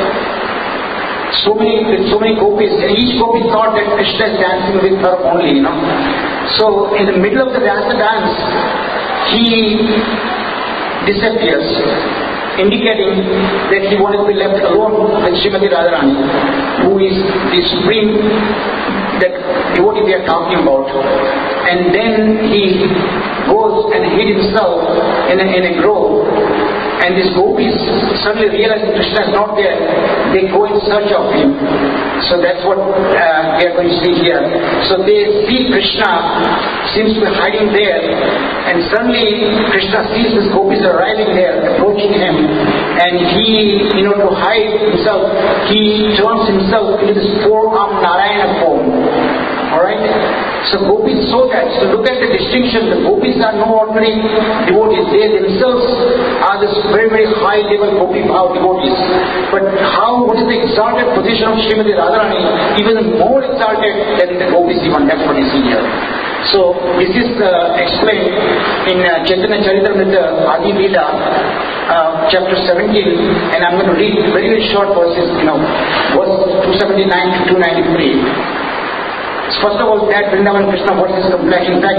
so many gopis, and each gopi thought that Krishna is dancing with her only, So in the middle of the Rasa dance, he disappears, indicating that he wanted to be left alone with Srimati Radharani, who is the supreme, that devotee we are talking about. And then he goes and hid himself in a grove, And these gopis suddenly realize Krishna is not there. They go in search of him. So that's what we are going to see here. So they see Krishna seems to be hiding there, and suddenly Krishna sees these gopis arriving there, approaching him, and he, to hide himself, he turns himself into this four-armed Narayana form. Alright? So gopis saw that. So look at the distinction. The gopis are no ordinary devotees. They themselves are this very, very high level gopi bhav devotees. But what is the exalted position of Srimati Radharani? Even more exalted than the gopis even. That's what you see here. So this is explained in Chaitanya Charitamrita Adi Leela, chapter 17, and I'm going to read very, very short verses, verse 279 to 293. First of all, that Vrindavan Krishna, what is his complexion? In fact,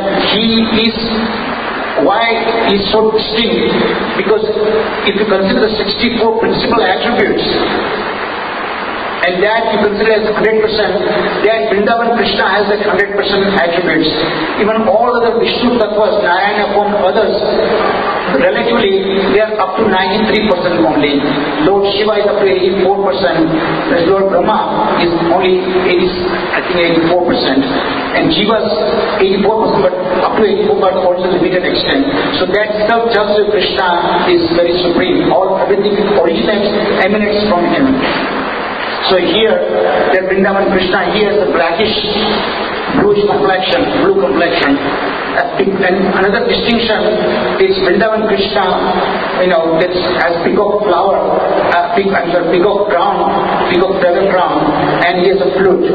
why he is so distinct? Because if you consider the 64 principal attributes, and that you consider as 100%, that Vrindavan Krishna has that 100% attributes. Even all other Vishnu Tattvas, Narayana form, others, relatively, they are up to 93% only. Lord Shiva is up to 84%. Lord Brahma is only 84%. And Jiva's 84%, but up to 84%, but also limited extent. So that itself tells you Krishna is very supreme. Everything originates, emanates from him. So here, the Vrindavan Krishna, he has a blackish, blue complexion. And another distinction is Vrindavan Krishna, that's as peacock flower, peacock crown, peacock feather crown, and he has a flute.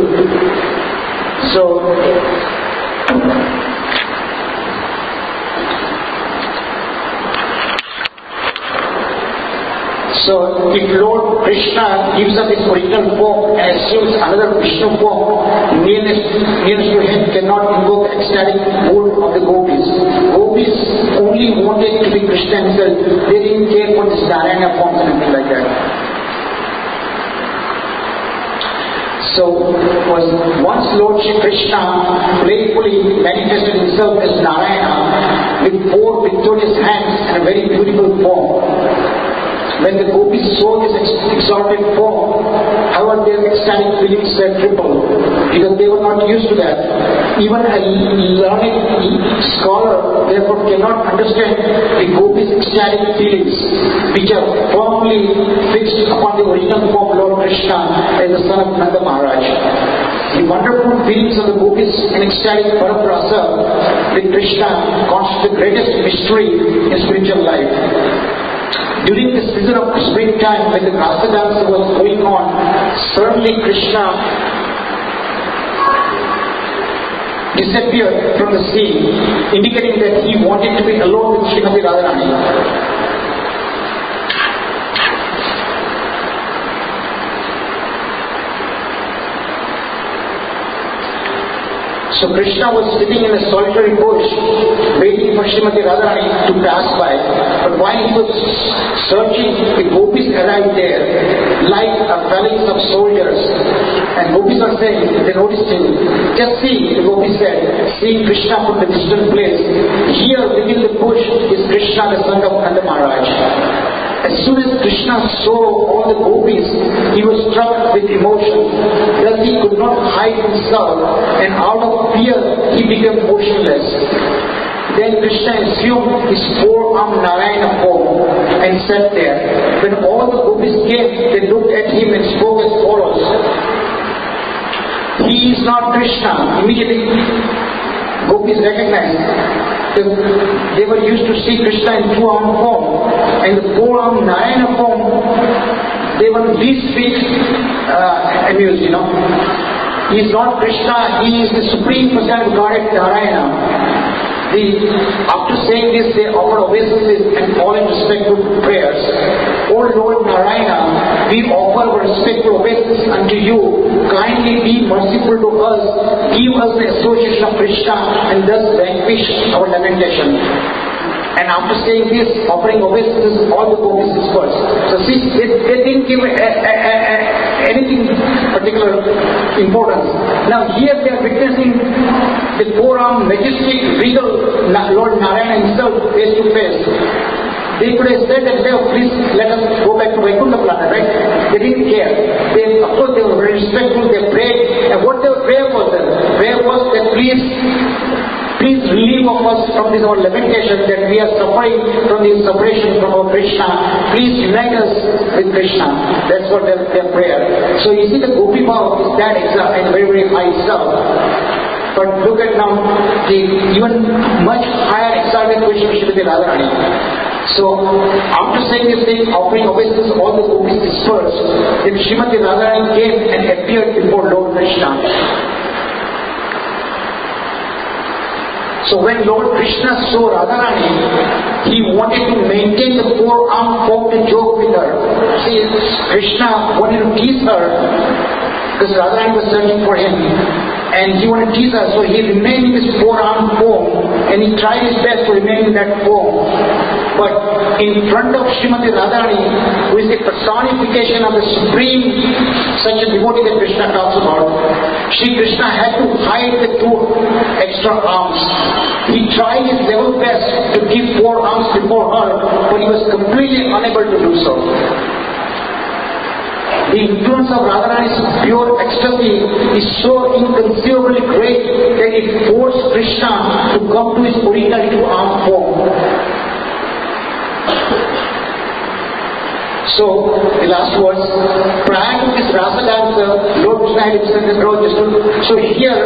So if Lord Krishna gives up his original form and assumes another Vishnu form, nearness to him cannot invoke ecstatic mood of the gopis. Gopis only wanted to be Krishna himself. They didn't care for this Narayana forms and anything like that. So once Lord Shri Krishna playfully manifested himself as Narayana with four victorious hands and a very beautiful form. When the gopis saw this exalted form, however their ecstatic feelings were tripled, because they were not used to that. Even a learned scholar therefore cannot understand the gopis' ecstatic feelings, which are firmly fixed upon the original form Lord Krishna as the son of Nanda Maharaj. The wonderful feelings of the gopis in ecstatic paraprasa with Krishna constitute the greatest mystery in spiritual life. During the season of springtime, when the Rasa dance was going on, suddenly Krishna disappeared from the scene, indicating that he wanted to be alone with Srimati Radharani. So Krishna was sitting in a solitary bush, waiting for Srimati Radharani to pass by. But while he was searching, the gopis arrived there, like a phalanx of soldiers. And gopis are saying, they noticed him. Just see, the gopis said, seeing Krishna from the distant place. Here within the bush is Krishna, the son of Nanda Maharaj. As soon as Krishna saw all the gopis, he was struck with emotion. Thus he could not hide himself, and out of fear he became motionless. Then Krishna assumed his four-armed Narayana form and sat there. When all the gopis came, they looked at him and spoke as follows. He is not Krishna. Immediately gopis recognized. They were used to see Krishna in two-armed form, and the four-armed Narayana form, they were least bit amused, He is not Krishna, he is the Supreme Personality of Godhead, Narayana. After saying this, they offer obeisances and fall in respectful prayers. O Lord Narayana, we offer our respectful obeisances unto you. Kindly be merciful to us. Give us the association of Krishna and thus vanquish our lamentation. And after saying this, offering obeisances, all the gopis dispersed. So see, they didn't give anything particular importance. Now here they are witnessing the four-armed, majestic, regal Lord Narayana himself face to face. They could have said that, please let us go back to Vaikuntha planet, right? They didn't care. Of course, they were very respectful. They prayed, and what their prayer was then? Prayer was that please relieve us from this our lamentation that we are suffering from this separation from our Krishna. Please unite us with Krishna. That's what their prayer. So you see, the Gopi Bhav is that exact and very, very high itself. But look at now the even much higher exalted position of Srimati Radharani. So after saying this thing, offering obeisances, all the gopis dispersed, then Srimati Radharani came and appeared before Lord Krishna. So when Lord Krishna saw Radharani, he wanted to maintain the four-armed form to joke with her. See, Krishna wanted to tease her because Radharani was searching for him. And he wanted to tease her, so he remained in his four-armed form, and he tried his best to remain in that form. But in front of Srimati Radharani, who is the personification of the supreme, such a devotee that Krishna talks about, Sri Krishna had to hide the two extra arms. He tried his level best to give four arms before her, but he was completely unable to do so. The influence of Radharani's pure ecstasy is so inconceivably great that it forced Krishna to come to his original two-armed form. So, the last words, prior to this rasa dancer, Lord Krishna had himself the growth just to... So here,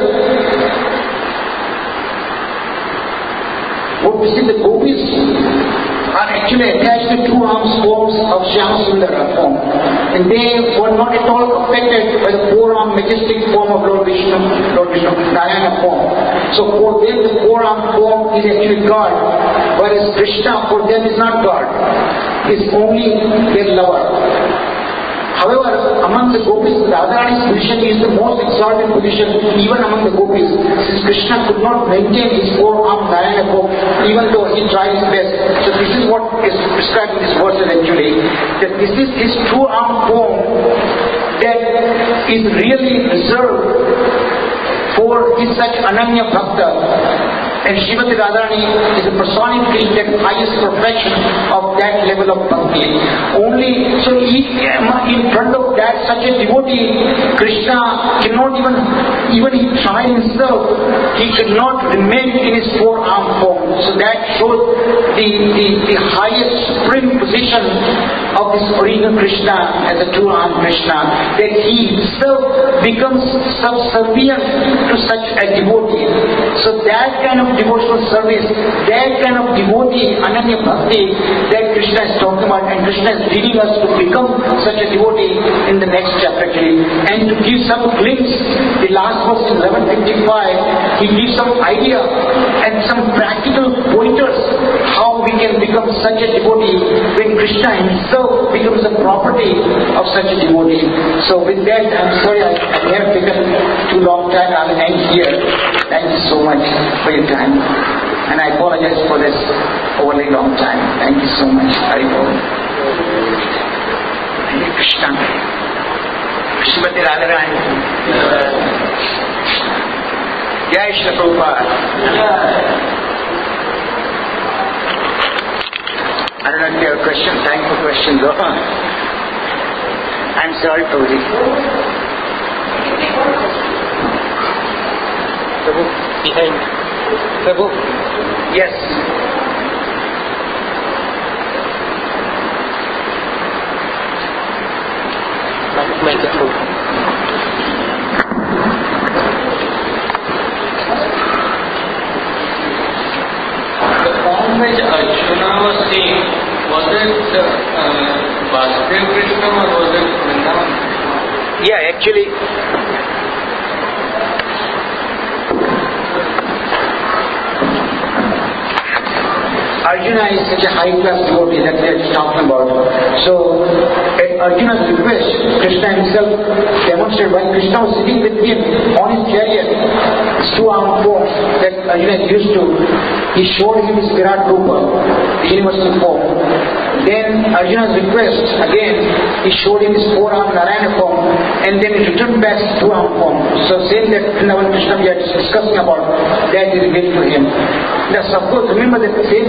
what we see, the gopis are actually attached to two arms forms of Shyama Sundara form. And they were not at all affected by the four-arm majestic form of Lord Vishnu, Narayana form. So for them the four-arm form is actually God, whereas Krishna for them is not God. He is only their lover. However, among the gopis, Radharani's position is the most exalted position even among the gopis, since Krishna could not maintain his four-armed Narayana form even though he tried his best. So this is what is prescribed in this verse actually, that this is his two-armed form that is really reserved for his such Ananya Bhakta. And Srimati Radharani is the personification, that highest perfection of that level of bhakti. Only, so in front of that such a devotee, Krishna cannot even he tried himself, he could not remain in his four-armed form. So that shows the highest supreme position of this original Krishna as a two-armed Krishna, that he himself becomes subservient to such a devotee. So that kind of devotional service, that kind of devotee, Ananya Bhakti, that Krishna is talking about, and Krishna is leading us to become such a devotee in the next chapter actually. And to give some glimpse, the last verse in 11:55, he gives some idea and some practical pointers how we can become such a devotee when Krishna himself becomes the property of such a devotee. So with that, I'm sorry I have taken too long time. I'll end here. Thank you so much for your time. And I apologize for this overly long time. Thank you so much. Hari Bol. Hare Krishna. Srimati Radharani. Jai Shri Prabhupada. I don't know if you have a question. Time for questions. I'm sorry, Prabhuji. Prabhu, behind. Prabhu. Yes. Microphone. The form which Arjuna was seeing, was it Vasudeva Krishna or was it Vrindavan? Yeah, actually. Arjuna is such a high-class devotee that we are talking about. So, at Arjuna's request, Krishna himself demonstrated while Krishna was sitting with him on his chariot, his two-armed form that Arjuna used to. He showed him his Virat Rupa, the universal form. Then Arjuna's request, again, he showed him his four-armed Narayana form, and then he returned back his two-armed form. So same that Vrindavan Krishna we are discussing about, that is revealed to him. Now suppose, remember that the same two-armed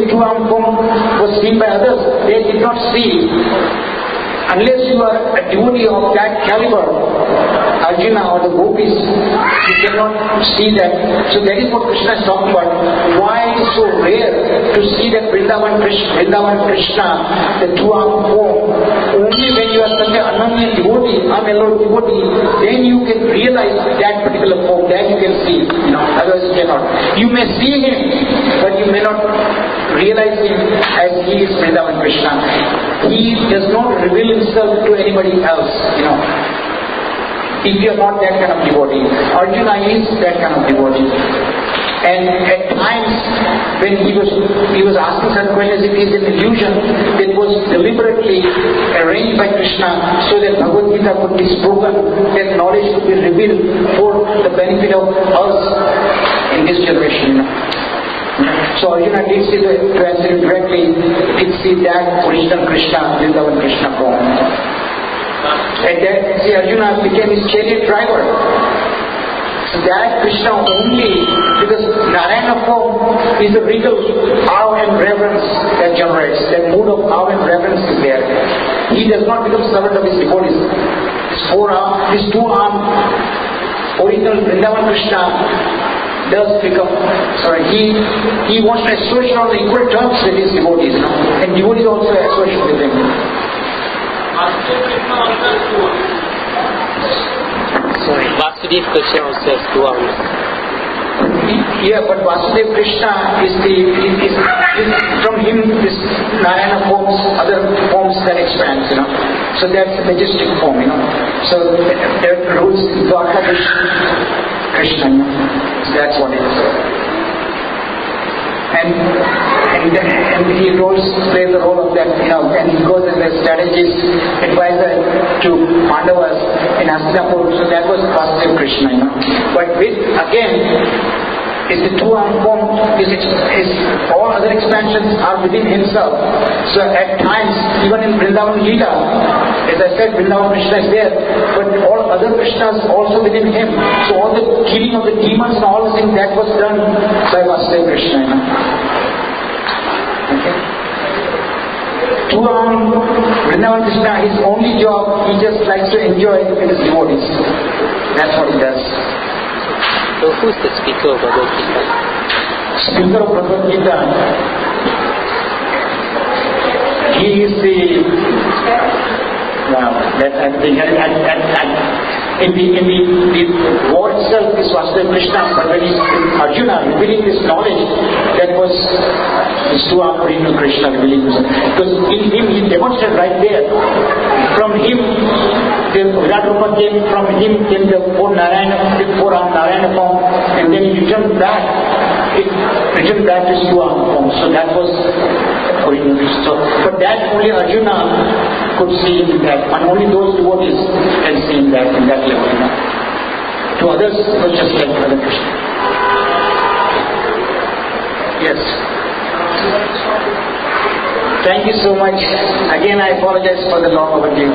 Krishna form was seen by others. They did not see. Unless you are a devotee of that caliber, Arjuna or the gopis, you cannot see that. So that is what Krishna is talking about. Why it is so rare to see that Vrindavan Krishna, the two-armed form. Only when you are such an ananya devotee, unalloyed devotee, then you can realize that particular form, that you can see. Otherwise you cannot. You may see him, but you may not realize him as he is Vrindavan Krishna. He does not reveal himself to anybody else, if you are not that kind of devotee. Arjuna is that kind of devotee. And at times when he was asking certain questions, if he is an illusion that was deliberately arranged by Krishna so that Bhagavad Gita could be spoken, that knowledge could be revealed for the benefit of us in this generation. So Arjuna did see, to answer it directly, did see that original Krishna, Vrindavan Krishna form. And then Arjuna became his chariot driver. So that Krishna only, because Narayana form is the regal awe and reverence that generates. That mood of awe and reverence is there. He does not become servant of his devotees. His two-armed original Vrindavan Krishna does become, he wants to associate on the equal terms with his devotees, and devotees also associate with him. Vasudeva Krishna also has two arms. Yeah, but Vasudeva Krishna is from him this Narayana forms, other forms that expands, So that's a majestic form, So that rules Dwarka Krishna, So that's what it is. And he plays the role of that, and he goes as a strategist advisor to Pandavas in Hastinapur. So that was Vasudeva Krishna, But with, again, is the two-armed form, is all other expansions are within himself. So at times, even in Vrindavan Leela, as I said, Vrindavan Krishna is there, but all other Krishnas also within him. So all the killing of the demons and all those things, that was done by Vasudeva Krishna. Okay? Two-armed Vrindavan Krishna, his only job, he just likes to enjoy with his devotees. That's what he does. So who's the speaker of Bhagavad Gita? Speaker of Bhagavad Gita, he is the war itself is Vasudeva Krishna, but when Arjuna revealing this knowledge, that was his two-armed original Krishna revealing this. Because in him he demonstrated right there. From him, the Virat Rupa came, from him came the four-armed Narayana form, and then he returned back to his two-armed form. So that was original Krishna. So, but that only Arjuna could see in that, and only those devotees can see in that level. To others, it was just like Radha Krishna. Yes. Thank you so much. Again, I apologize for the long overdue.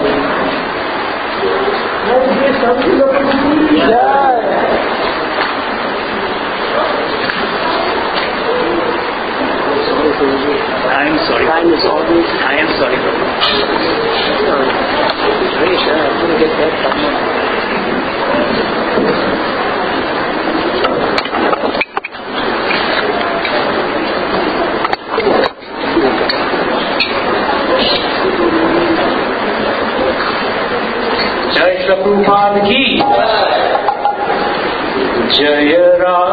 I am sorry. Time is always. I am sorry. Very sure, I'm going to get that. Jai Shri Prabhupada ki Jai Ram